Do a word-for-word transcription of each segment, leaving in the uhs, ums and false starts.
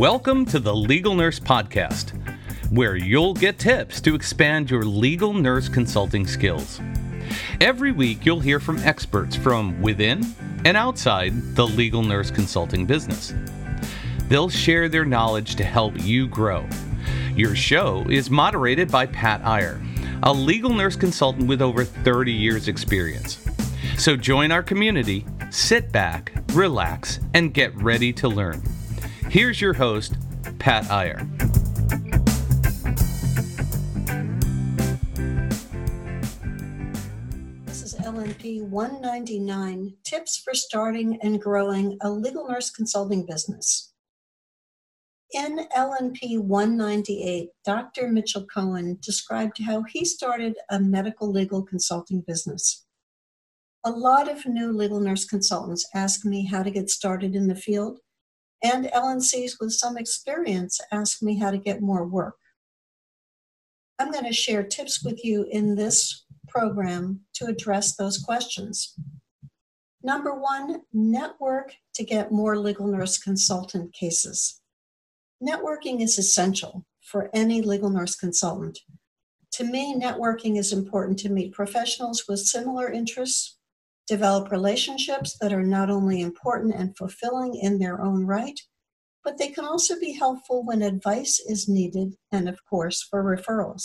Welcome to the Legal Nurse Podcast, where you'll get tips to expand your legal nurse consulting skills. Every week, you'll hear from experts from within and outside the legal nurse consulting business. They'll share their knowledge to help you grow. Your show is moderated by Pat Iyer, a legal nurse consultant with over thirty years experience. So join our community, sit back, relax, and get ready to learn. Here's your host, Pat Iyer. This is L N P one ninety-nine, Tips for Starting and Growing a Legal Nurse Consulting Business. In L N P one ninety-eight, Doctor Mitchell Cohen described how he started a medical legal consulting business. A lot of new legal nurse consultants ask me how to get started in the field, and L N Cs with some experience ask me how to get more work. I'm going to share tips with you in this program to address those questions. Number one, network to get more legal nurse consultant cases. Networking is essential for any legal nurse consultant. To me, networking is important to meet professionals with similar interests, develop relationships that are not only important and fulfilling in their own right, but they can also be helpful when advice is needed and, of course, for referrals.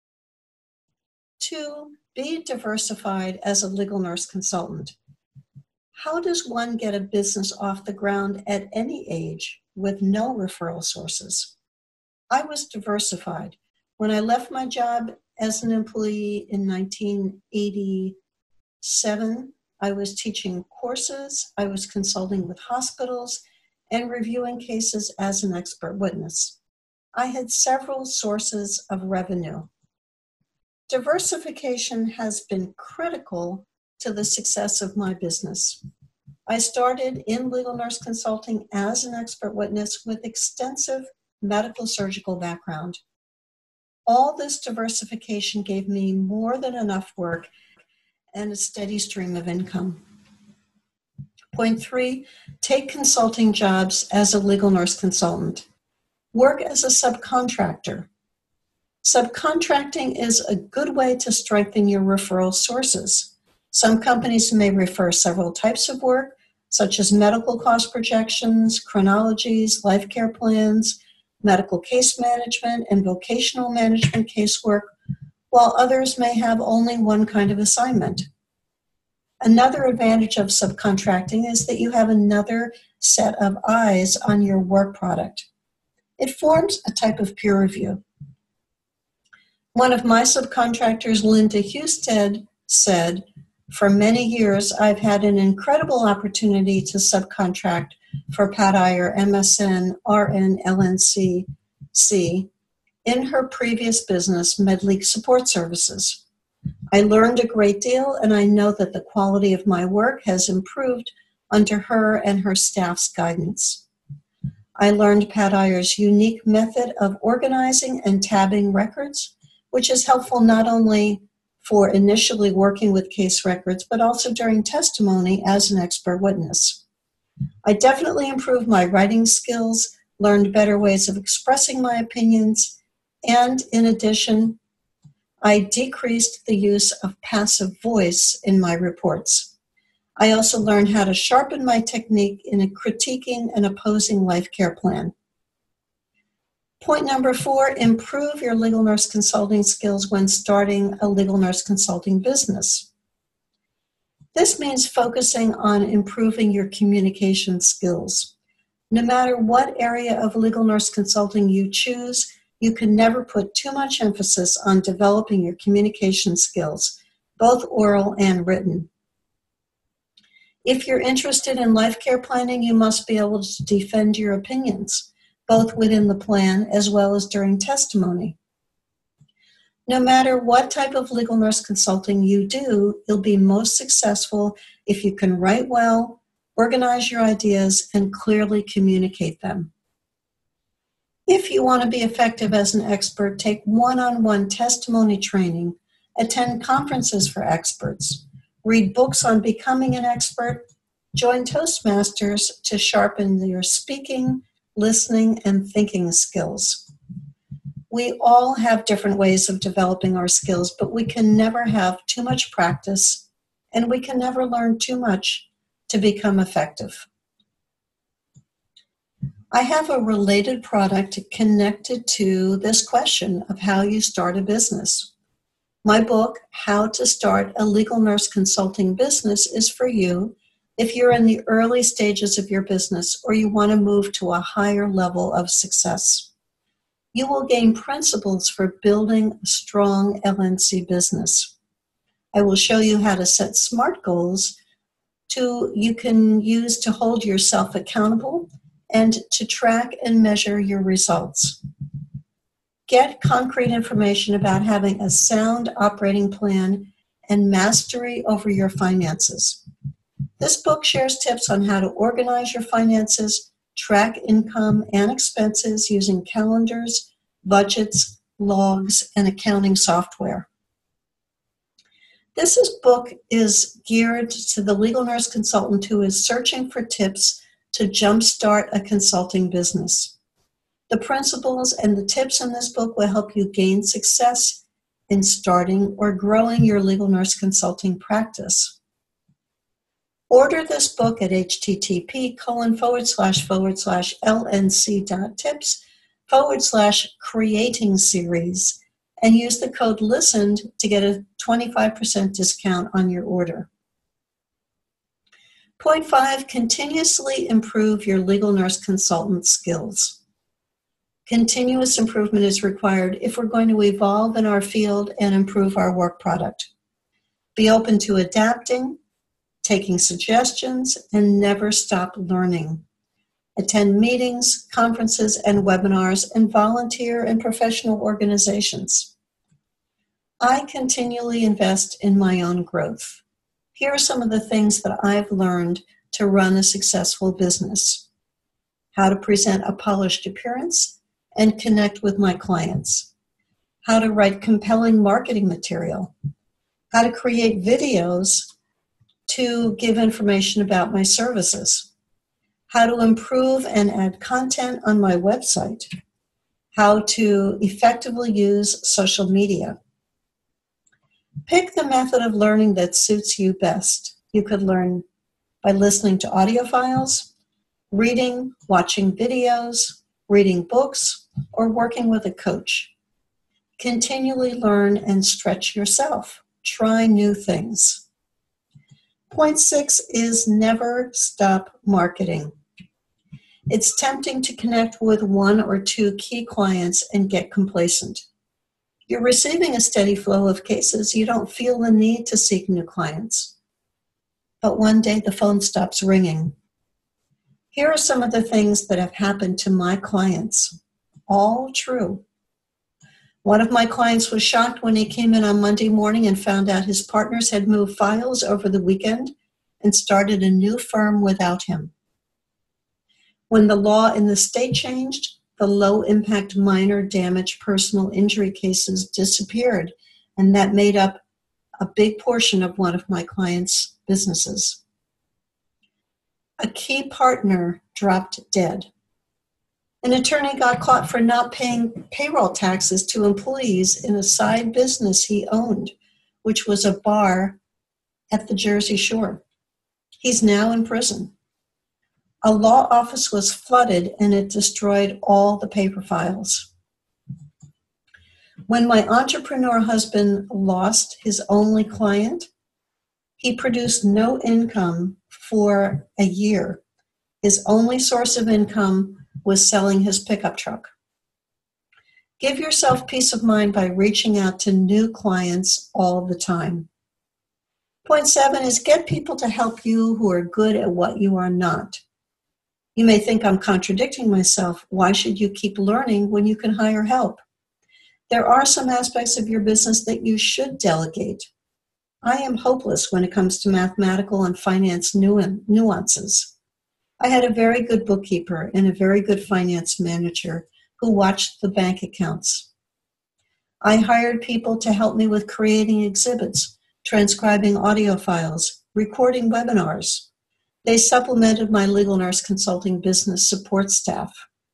Two, be diversified as a legal nurse consultant. How does one get a business off the ground at any age with no referral sources? I was diversified. When I left my job as an employee in nineteen eighty-seven, I was teaching courses, I was consulting with hospitals, and reviewing cases as an expert witness. I had several sources of revenue. Diversification has been critical to the success of my business. I started in legal nurse consulting as an expert witness with extensive medical surgical background. All this diversification gave me more than enough work and a steady stream of income. Point three, take consulting jobs as a legal nurse consultant. Work as a subcontractor. Subcontracting is a good way to strengthen your referral sources. Some companies may refer several types of work, such as medical cost projections, chronologies, life care plans, medical case management, and vocational management casework, while others may have only one kind of assignment. Another advantage of subcontracting is that you have another set of eyes on your work product. It forms a type of peer review. One of my subcontractors, Linda Husted, said, "For many years, I've had an incredible opportunity to subcontract for Pat Iyer, M S N, R N, L N C, C, in her previous business, MedLeak Support Services. I learned a great deal, and I know that the quality of my work has improved under her and her staff's guidance. I learned Pat Iyer's unique method of organizing and tabbing records, which is helpful not only for initially working with case records, but also during testimony as an expert witness. I definitely improved my writing skills, learned better ways of expressing my opinions, and in addition, I decreased the use of passive voice in my reports. I also learned how to sharpen my technique in critiquing and opposing life care plan." Point number four, improve your legal nurse consulting skills when starting a legal nurse consulting business. This means focusing on improving your communication skills. No matter what area of legal nurse consulting you choose, you can never put too much emphasis on developing your communication skills, both oral and written. If you're interested in life care planning, you must be able to defend your opinions, both within the plan as well as during testimony. No matter what type of legal nurse consulting you do, you'll be most successful if you can write well, organize your ideas, and clearly communicate them. If you want to be effective as an expert, take one-on-one testimony training, attend conferences for experts, read books on becoming an expert, join Toastmasters to sharpen your speaking, listening, and thinking skills. We all have different ways of developing our skills, but we can never have too much practice, and we can never learn too much to become effective. I have a related product connected to this question of how you start a business. My book, How to Start a Legal Nurse Consulting Business, is for you if you're in the early stages of your business or you want to move to a higher level of success. You will gain principles for building a strong L N C business. I will show you how to set SMART goals to you can use to hold yourself accountable and to track and measure your results. Get concrete information about having a sound operating plan and mastery over your finances. This book shares tips on how to organize your finances, track income and expenses using calendars, budgets, logs, and accounting software. This is, book is geared to the legal nurse consultant who is searching for tips to jumpstart a consulting business. The principles and the tips in this book will help you gain success in starting or growing your legal nurse consulting practice. Order this book at http colon forward slash forward slash lnc.tips forward slash creating series and use the code LISTENED to get a twenty-five percent discount on your order. Point five, continuously improve your legal nurse consultant skills. Continuous improvement is required if we're going to evolve in our field and improve our work product. Be open to adapting, taking suggestions, and never stop learning. Attend meetings, conferences, and webinars, and volunteer in professional organizations. I continually invest in my own growth. Here are some of the things that I've learned to run a successful business. How to present a polished appearance and connect with my clients. How to write compelling marketing material. How to create videos to give information about my services. How to improve and add content on my website. How to effectively use social media. Pick the method of learning that suits you best. You could learn by listening to audio files, reading, watching videos, reading books, or working with a coach. Continually learn and stretch yourself. Try new things. Point six is never stop marketing. It's tempting to connect with one or two key clients and get complacent. You're receiving a steady flow of cases. You don't feel the need to seek new clients. But one day the phone stops ringing. Here are some of the things that have happened to my clients. All true. One of my clients was shocked when he came in on Monday morning and found out his partners had moved files over the weekend and started a new firm without him. When the law in the state changed, the low-impact minor damage personal injury cases disappeared, and that made up a big portion of one of my clients' businesses. A key partner dropped dead. An attorney got caught for not paying payroll taxes to employees in a side business he owned, which was a bar at the Jersey Shore. He's now in prison. A law office was flooded and it destroyed all the paper files. When my entrepreneur husband lost his only client, he produced no income for a year. His only source of income was selling his pickup truck. Give yourself peace of mind by reaching out to new clients all the time. Point seven is get people to help you who are good at what you are not. You may think I'm contradicting myself. Why should you keep learning when you can hire help? There are some aspects of your business that you should delegate. I am hopeless when it comes to mathematical and finance nuances. I had a very good bookkeeper and a very good finance manager who watched the bank accounts. I hired people to help me with creating exhibits, transcribing audio files, recording webinars. They supplemented my legal nurse consulting business support staff.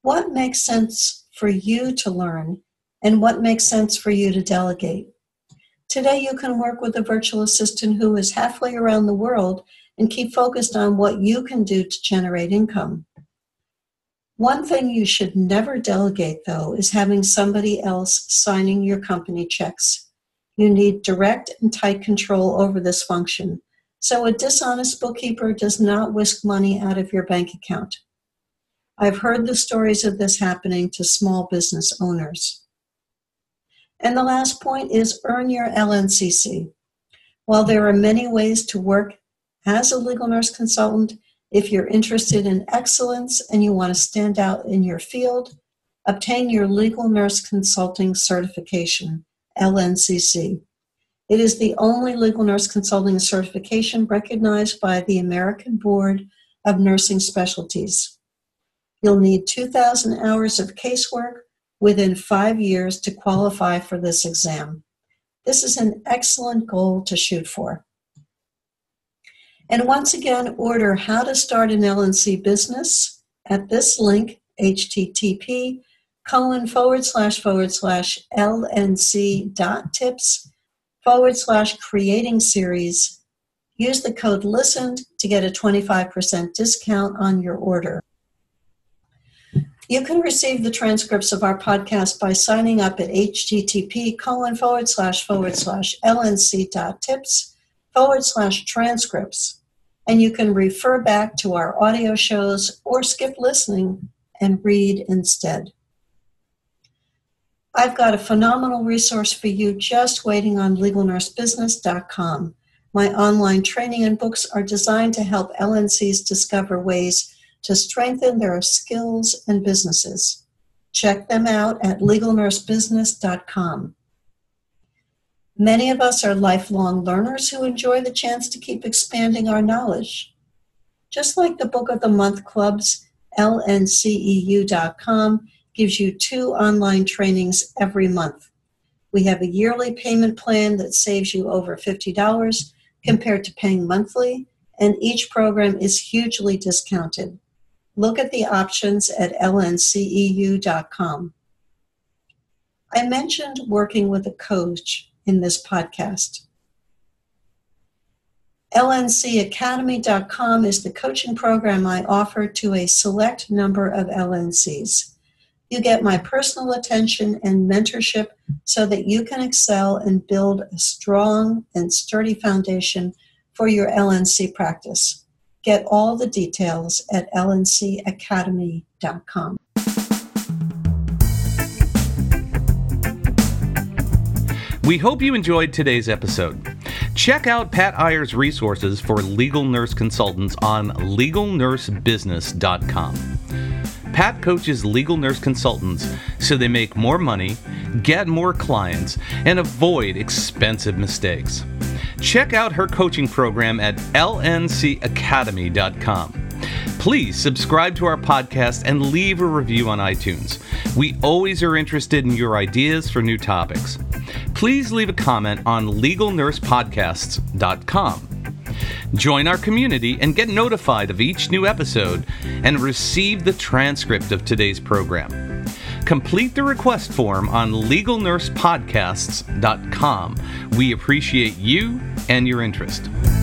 What makes sense for you to learn and what makes sense for you to delegate? Today, you can work with a virtual assistant who is halfway around the world and keep focused on what you can do to generate income. One thing you should never delegate, though, is having somebody else signing your company checks. You need direct and tight control over this function, so a dishonest bookkeeper does not whisk money out of your bank account. I've heard the stories of this happening to small business owners. And the last point is earn your L N C C. While there are many ways to work as a legal nurse consultant, if you're interested in excellence and you want to stand out in your field, obtain your Legal Nurse Consulting Certification, L N C C. It is the only legal nurse consulting certification recognized by the American Board of Nursing Specialties. You'll need two thousand hours of casework within five years to qualify for this exam. This is an excellent goal to shoot for. And once again, order How to Start an L N C Business at this link, http colon forward slash forward slash lnc dot tips forward slash creating series. Use the code LISTENED to get a twenty-five percent discount on your order. You can receive the transcripts of our podcast by signing up at http colon forward slash forward slash lnc dot tips forward slash transcripts. And you can refer back to our audio shows or skip listening and read instead. I've got a phenomenal resource for you just waiting on legal nurse business dot com. My online training and books are designed to help L N Cs discover ways to strengthen their skills and businesses. Check them out at legal nurse business dot com. Many of us are lifelong learners who enjoy the chance to keep expanding our knowledge. Just like the Book of the Month Clubs, L N C E U dot com gives you two online trainings every month. We have a yearly payment plan that saves you over fifty dollars compared to paying monthly, and each program is hugely discounted. Look at the options at L N C E U dot com. I mentioned working with a coach in this podcast. L N C academy dot com is the coaching program I offer to a select number of L N Cs. You get my personal attention and mentorship so that you can excel and build a strong and sturdy foundation for your L N C practice. Get all the details at L N C academy dot com. We hope you enjoyed today's episode. Check out Pat Iyer's resources for legal nurse consultants on legal nurse business dot com. Pat coaches legal nurse consultants so they make more money, get more clients, and avoid expensive mistakes. Check out her coaching program at L N C academy dot com. Please subscribe to our podcast and leave a review on iTunes. We always are interested in your ideas for new topics. Please leave a comment on legal nurse podcasts dot com. Join our community and get notified of each new episode and receive the transcript of today's program. Complete the request form on legal nurse podcasts dot com. We appreciate you and your interest.